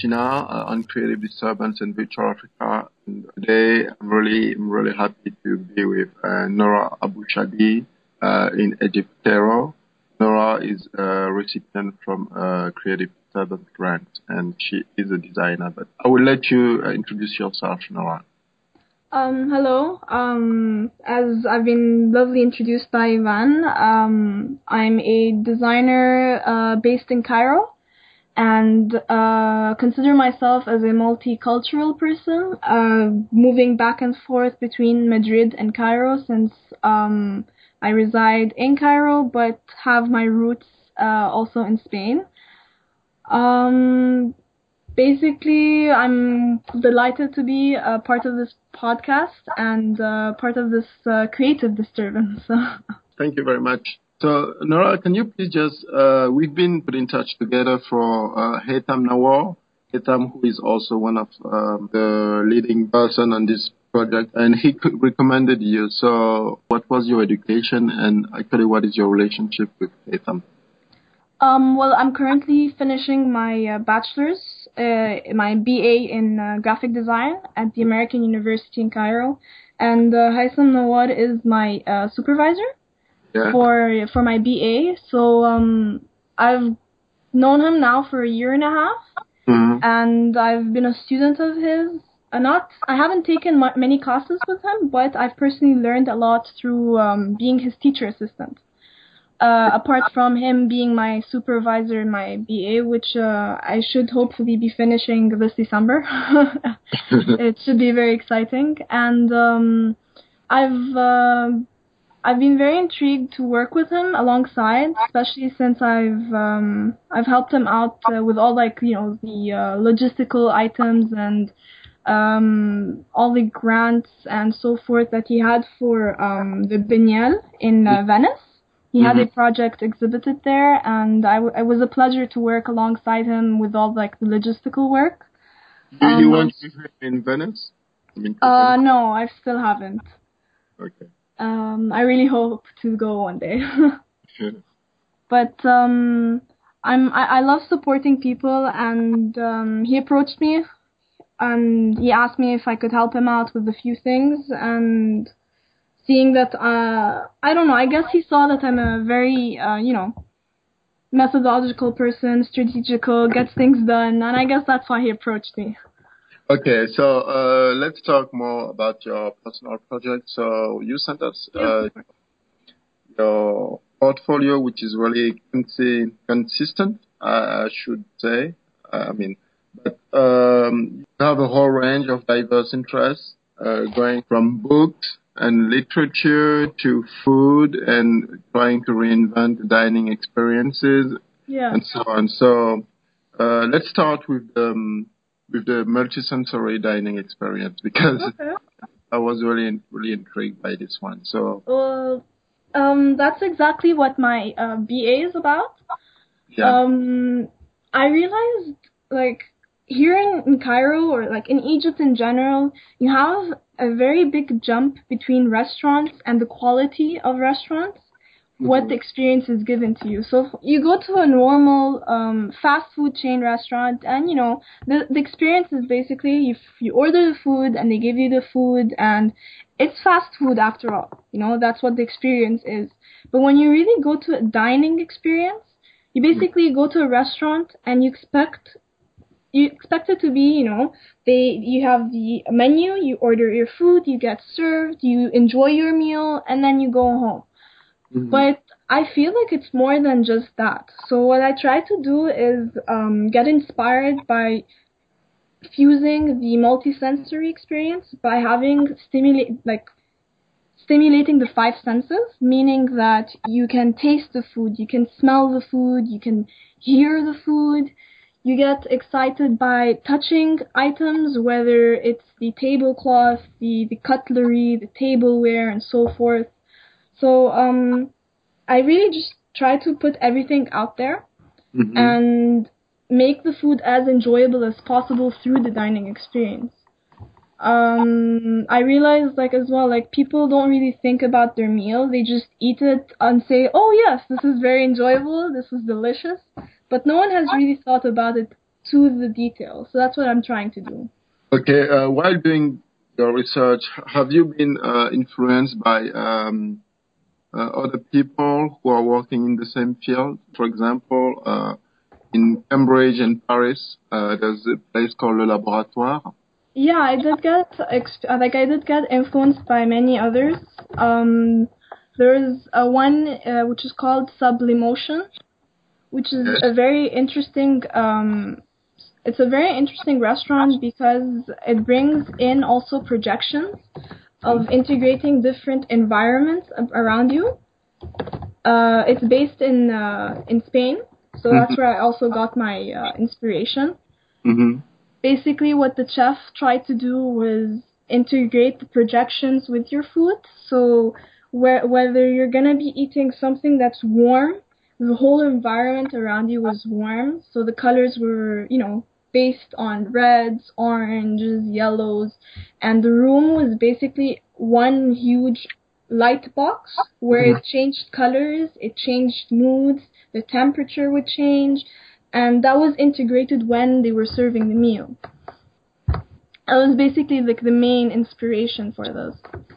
Argentina on Creative Disturbance in Virtual Africa. And today, I'm really happy to be with Nora Abu Shadi in Egypt, Cairo. Nora is a recipient from a Creative Disturbance grant, and she is a designer. But I will let you introduce yourself, Nora. Hello. As I've been lovely introduced by Ivan, I'm a designer based in Cairo, and consider myself as a multicultural person, moving back and forth between Madrid and Cairo since I reside in Cairo but have my roots also in Spain. Basically, I'm delighted to be a part of this podcast and part of this creative disturbance. Thank you very much. So, Nora, can you please just, we've been put in touch together for Haytham Nawar. Haytham, who is also one of the leading person on this project, and he recommended you. So, what was your education, and actually, what is your relationship with Haytham? Well, I'm currently finishing my bachelor's, my BA in graphic design at the American University in Cairo, and Haytham Nawar is my supervisor for my BA. So I've known him now for a year and a half, and I've been a student of his. I haven't taken many classes with him, but I've personally learned a lot through being his teacher assistant. Apart from him being my supervisor in my BA, which I should hopefully be finishing this December. It should be very exciting. And I've been very intrigued to work with him alongside, especially since I've helped him out with all the logistical items and all the grants and so forth that he had for the Biennale in Venice. He had a project exhibited there, and it was a pleasure to work alongside him with all the logistical work. You went to him in Venice? No, I still haven't. Okay. I really hope to go one day. But I love supporting people, and he approached me, and he asked me if I could help him out with a few things, and seeing that, I don't know, I guess he saw that I'm a very, methodological person, strategical, gets things done, and I guess that's why he approached me. Okay, so let's talk more about your personal project. So you sent us your portfolio, which is really consistent, I should say. But you have a whole range of diverse interests, going from books and literature to food and trying to reinvent dining experiences and so on. So let's start with the multisensory dining experience, because I was really intrigued by this one. So that's exactly what my BA is about. I realized here in Cairo, or in Egypt in general, you have a very big jump between restaurants and the quality of restaurants, what the experience is given to you. So you go to a normal fast food chain restaurant, and the experience is basically you order the food and they give you the food, and it's fast food after all. That's what the experience is. But when you really go to a dining experience, you basically go to a restaurant and you expect it to be, you have the menu, you order your food, you get served, you enjoy your meal, and then you go home. But I feel like it's more than just that. So what I try to do is get inspired by fusing the multisensory experience by having stimulating the five senses, meaning that you can taste the food, you can smell the food, you can hear the food. You get excited by touching items, whether it's the tablecloth, the cutlery, the tableware, and so forth. So I really just try to put everything out there and make the food as enjoyable as possible through the dining experience. I realized as well, people don't really think about their meal. They just eat it and say, oh yes, this is very enjoyable, this is delicious. But no one has really thought about it to the detail. So that's what I'm trying to do. Okay, while doing your research, have you been influenced by other people who are working in the same field? For example, in Cambridge and Paris, there's a place called Le Laboratoire. Yeah, I did get I did get influenced by many others. There's one which is called Sublimotion, which is Yes. a very interesting. It's a very interesting restaurant because it brings in also projections of integrating different environments around you. It's based in Spain, so that's where I also got my inspiration. Mm-hmm. Basically, what the chef tried to do was integrate the projections with your food. So whether you're gonna be eating something that's warm, the whole environment around you was warm. So the colors were, based on reds, oranges, yellows, and the room was basically one huge light box where it changed colors, it changed moods, the temperature would change, and that was integrated when they were serving the meal. That was basically like the main inspiration for this.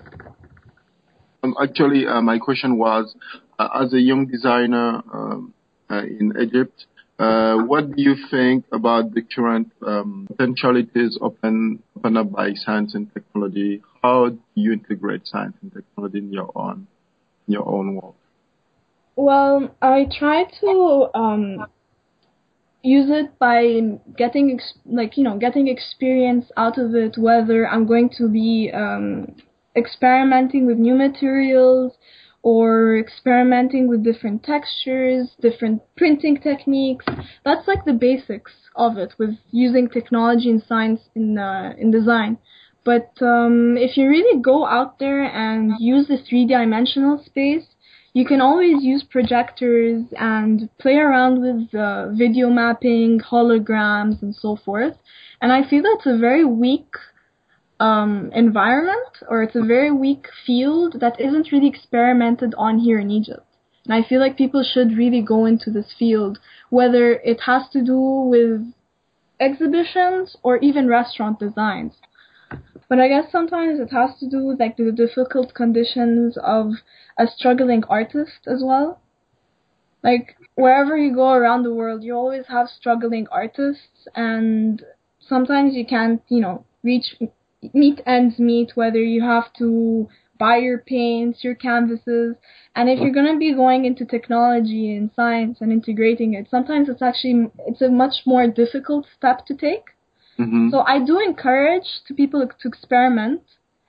Actually, my question was, as a young designer in Egypt, what do you think about the current potentialities open up by science and technology? How do you integrate science and technology in your own work? Well, I try to use it by getting getting experience out of it, whether I'm going to be experimenting with new materials or experimenting with different textures, different printing techniques. That's like the basics of it with using technology and science in design. But if you really go out there and use the three-dimensional space, you can always use projectors and play around with video mapping, holograms, and so forth. And I feel that's a very weak environment, or it's a very weak field that isn't really experimented on here in Egypt. And I feel like people should really go into this field, whether it has to do with exhibitions or even restaurant designs. But I guess sometimes it has to do with like the difficult conditions of a struggling artist as well. Like wherever you go around the world, you always have struggling artists, and sometimes you can't, meet ends meet, whether you have to buy your paints, your canvases, and if you're going to be going into technology and science and integrating it, sometimes it's a much more difficult step to take. Mm-hmm. So I do encourage people to experiment.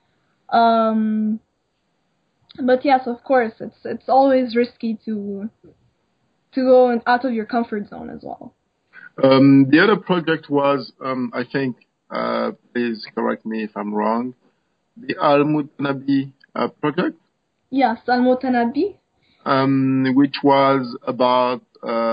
But yes, of course, it's always risky to go out of your comfort zone as well. The other project was, I think, please correct me if I'm wrong, the Al Mutanabi project. Yes, Al Mutanabi. Which was about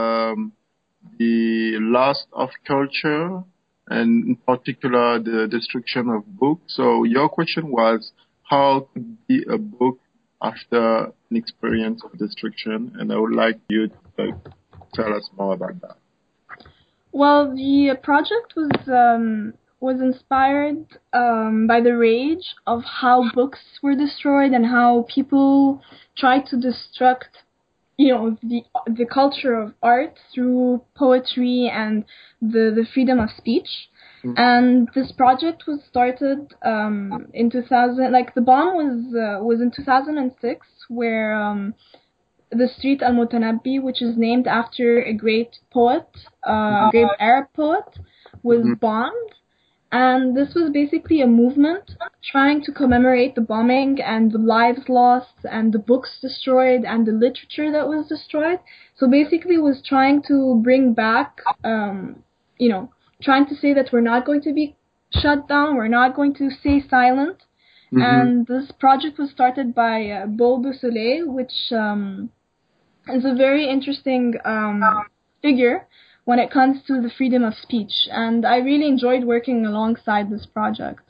the loss of culture, and in particular the destruction of books. So your question was, how could be a book after an experience of destruction? And I would like you to tell us more about that. Well, the project was inspired by the rage of how books were destroyed and how people tried to destruct, the culture of art through poetry and the freedom of speech. Mm-hmm. And this project was started in 2000. Like the bomb was in 2006, where the street Al Mutanabi, which is named after a great poet, great Arab poet, was bombed. And this was basically a movement trying to commemorate the bombing and the lives lost and the books destroyed and the literature that was destroyed. So basically it was trying to bring back, trying to say that we're not going to be shut down, we're not going to stay silent. Mm-hmm. And this project was started by Beau Beausoleil, which is a very interesting figure when it comes to the freedom of speech, and I really enjoyed working alongside this project.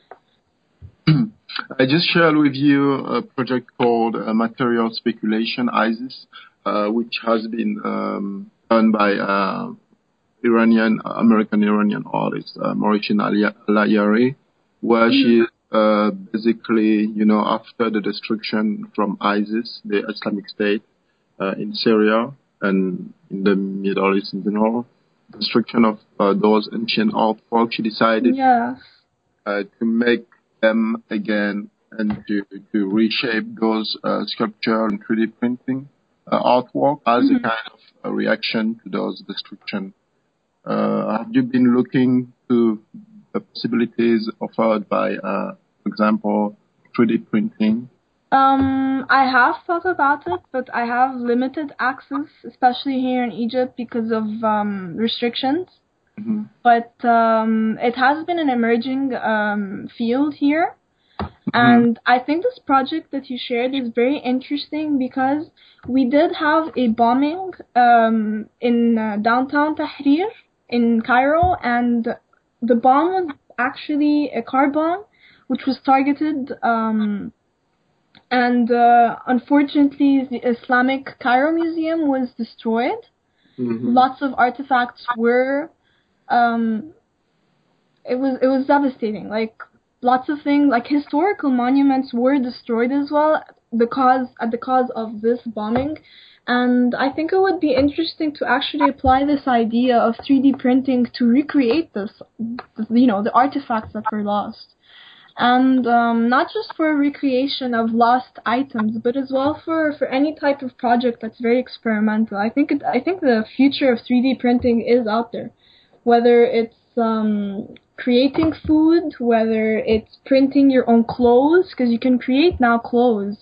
I just shared with you a project called Material Speculation, ISIS, which has been done by American Iranian artist, Mauritian Alayari, where she basically, after the destruction from ISIS, the Islamic State, in Syria and in the Middle East in general, destruction of those ancient artworks, she decided to make them again and to reshape those sculpture and 3D printing artwork as a kind of a reaction to those destruction. Have you been looking to the possibilities offered by, for example, 3D printing? I have thought about it, but I have limited access, especially here in Egypt because of restrictions. Mm-hmm. But it has been an emerging field here. And I think this project that you shared is very interesting because we did have a bombing in downtown Tahrir in Cairo, and the bomb was actually a car bomb, which was targeted, and unfortunately the Islamic Cairo Museum was destroyed. Mm-hmm. Lots of artifacts were, it was devastating. Like, lots of things, like historical monuments were destroyed as well at the cause of this bombing. And I think it would be interesting to actually apply this idea of 3D printing to recreate this, the artifacts that were lost. And not just for recreation of lost items, but as well for any type of project that's very experimental. I think the future of 3D printing is out there, whether it's creating food, whether it's printing your own clothes, because you can create now clothes,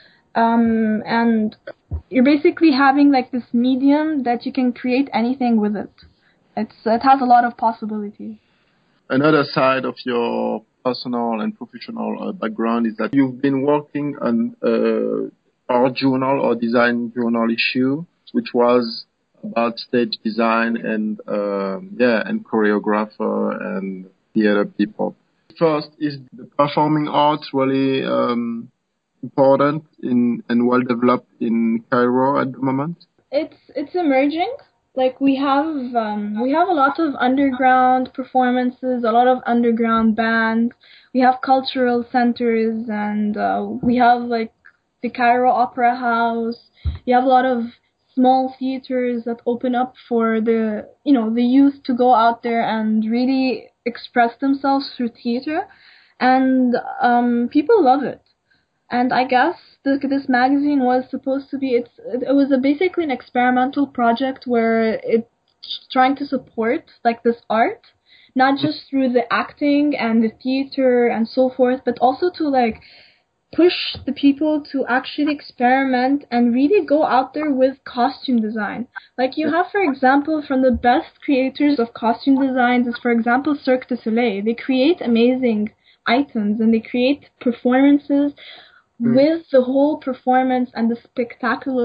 and you're basically having like this medium that you can create anything with it. It has a lot of possibilities. Another side of your personal and professional background is that you've been working on art journal or design journal issue, which was about stage design and choreographer and theater people. First, is the performing arts really important and well developed in Cairo at the moment? It's emerging. Like we have a lot of underground performances, a lot of underground bands. We have cultural centers, and we have like the Cairo Opera House. You have a lot of small theaters that open up for the youth to go out there and really express themselves through theater, and people love it. And I guess this magazine was supposed to be, it was basically an experimental project where it's trying to support like this art, not just through the acting and the theater and so forth, but also to like push the people to actually experiment and really go out there with costume design. Like you have, for example, from the best creators of costume designs is, for example, Cirque du Soleil. They create amazing items and they create performances with the whole performance and the spectacle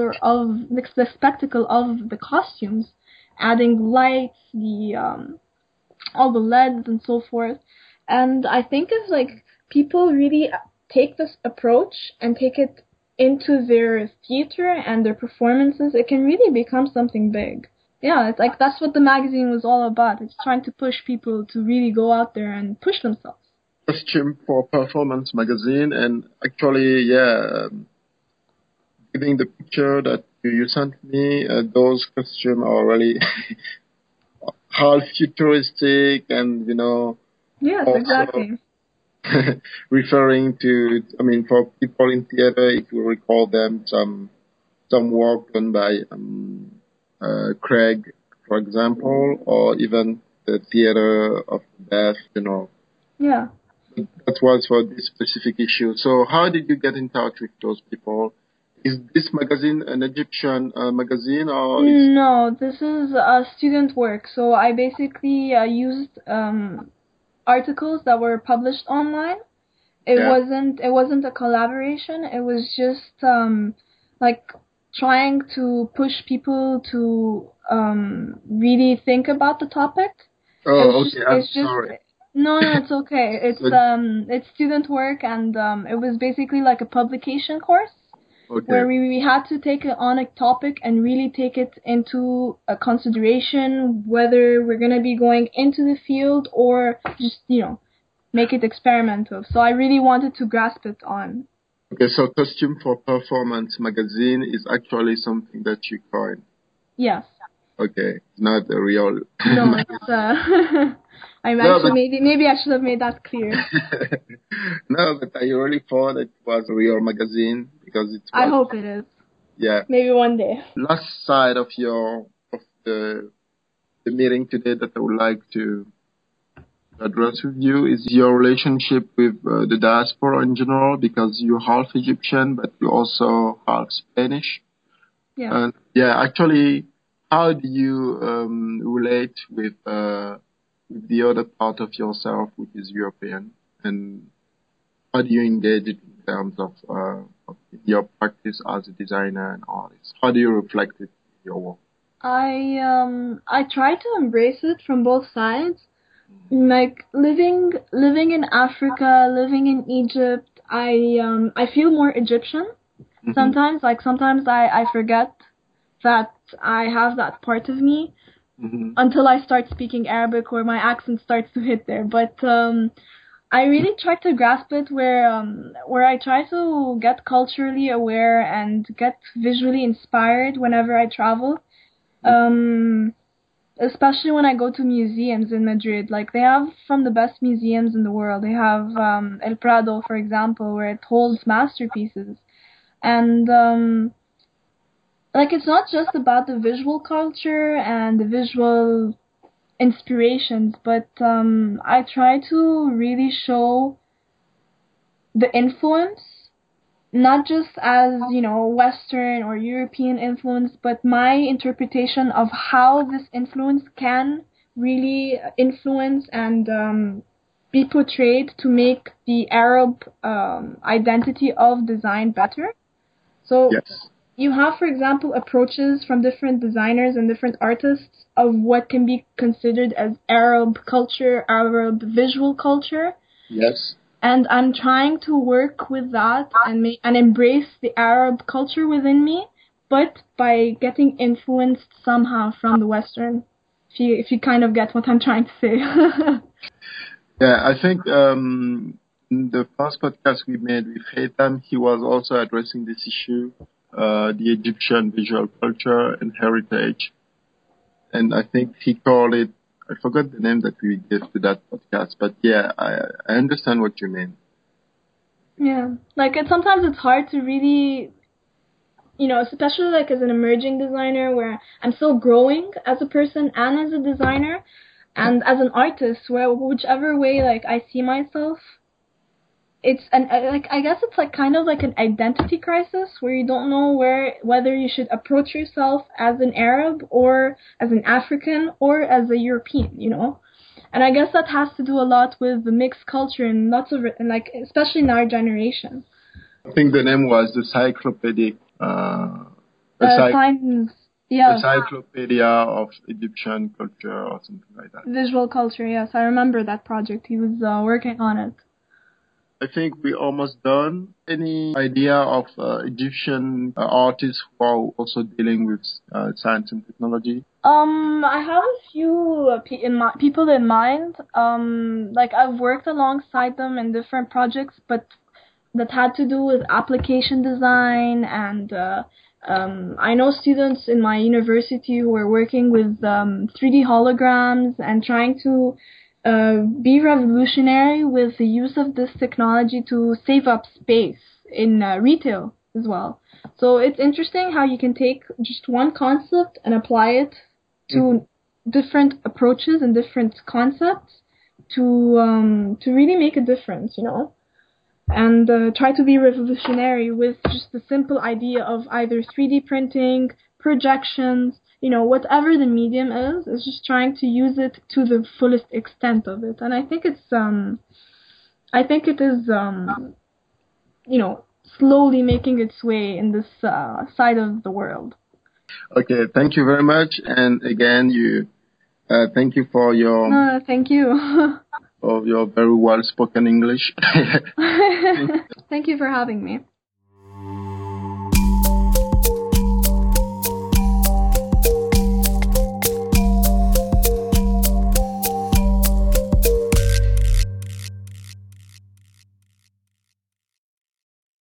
of the costumes, adding lights, all the LEDs and so forth. And I think if like people really take this approach and take it into their theater and their performances, it can really become something big. Yeah, it's like that's what the magazine was all about. It's trying to push people to really go out there and push themselves. Costume for Performance magazine, and actually, giving the picture that you sent me, those costumes are really half futuristic and, Yes, exactly. referring to, for people in theater, if you recall them, some work done by Craig, for example, or even the Theater of Death, Yeah. That was for this specific issue. So how did you get in touch with those people? Is this magazine an Egyptian magazine or? No, this is student work. So I basically used articles that were published online. It wasn't a collaboration. It was just like trying to push people to really think about the topic. Oh, okay. I'm sorry. No, it's okay. It's student work, and it was basically like a publication course. where we had to take on a topic and really take it into a consideration, whether we're going to be going into the field or just, make it experimental. So I really wanted to grasp it on. Okay, so Costume for Performance magazine is actually something that you coined. Yes. Okay, not a real. No, it's maybe I should have made that clear. No, but I really thought it was a real magazine because it was. I hope it is. Yeah. Maybe one day. Last side of the meeting today that I would like to address with you is your relationship with the diaspora in general, because you're half Egyptian, but you're also half Spanish. Yeah. And actually, how do you relate with the other part of yourself, which is European, and how do you engage it in terms of your practice as a designer and artist? How do you reflect it in your work? I try to embrace it from both sides. Like living in Africa, living in Egypt, I feel more Egyptian. Mm-hmm. Sometimes I forget that I have that part of me until I start speaking Arabic or my accent starts to hit there. But I really try to grasp it where I try to get culturally aware and get visually inspired whenever I travel. Especially when I go to museums in Madrid. Like, they have from the best museums in the world. They have El Prado, for example, where it holds masterpieces. And it's not just about the visual culture and the visual inspirations, but I try to really show the influence, not just as, Western or European influence, but my interpretation of how this influence can really influence and be portrayed to make the Arab identity of design better. So yes. You have, for example, approaches from different designers and different artists of what can be considered as Arab culture, Arab visual culture. Yes. And I'm trying to work with that and embrace the Arab culture within me, but by getting influenced somehow from the Western. If you kind of get what I'm trying to say. Yeah, I think in the first podcast we made with Haytham, he was also addressing this issue, the Egyptian visual culture and heritage. And I think he called it, I forgot the name that we gave to that podcast, but yeah, I understand what you mean. Yeah, sometimes it's hard to really, especially as an emerging designer where I'm still growing as a person and as a designer and as an artist, where whichever way I see myself, it's I guess it's kind of like an identity crisis where you don't know whether you should approach yourself as an Arab or as an African or as a European, And I guess that has to do a lot with the mixed culture and lots of especially in our generation. I think the name was the Cyclopedic Encyclopedia of Egyptian Culture or something like that. Visual culture, yes, I remember that project. He was working on it. I think we're almost done. Any idea of Egyptian artists who are also dealing with science and technology? I have a few people in mind. I've worked alongside them in different projects, but that had to do with application design, and I know students in my university who are working with 3D holograms and trying to be revolutionary with the use of this technology to save up space in retail as well. So it's interesting how you can take just one concept and apply it to different approaches and different concepts to really make a difference, and try to be revolutionary with just the simple idea of either 3D printing, projections, whatever the medium is just trying to use it to the fullest extent of it. And I think it is slowly making its way in this side of the world. Okay, thank you very much. And again, thank you for your... No, thank you. of your very well-spoken English. Thank you for having me.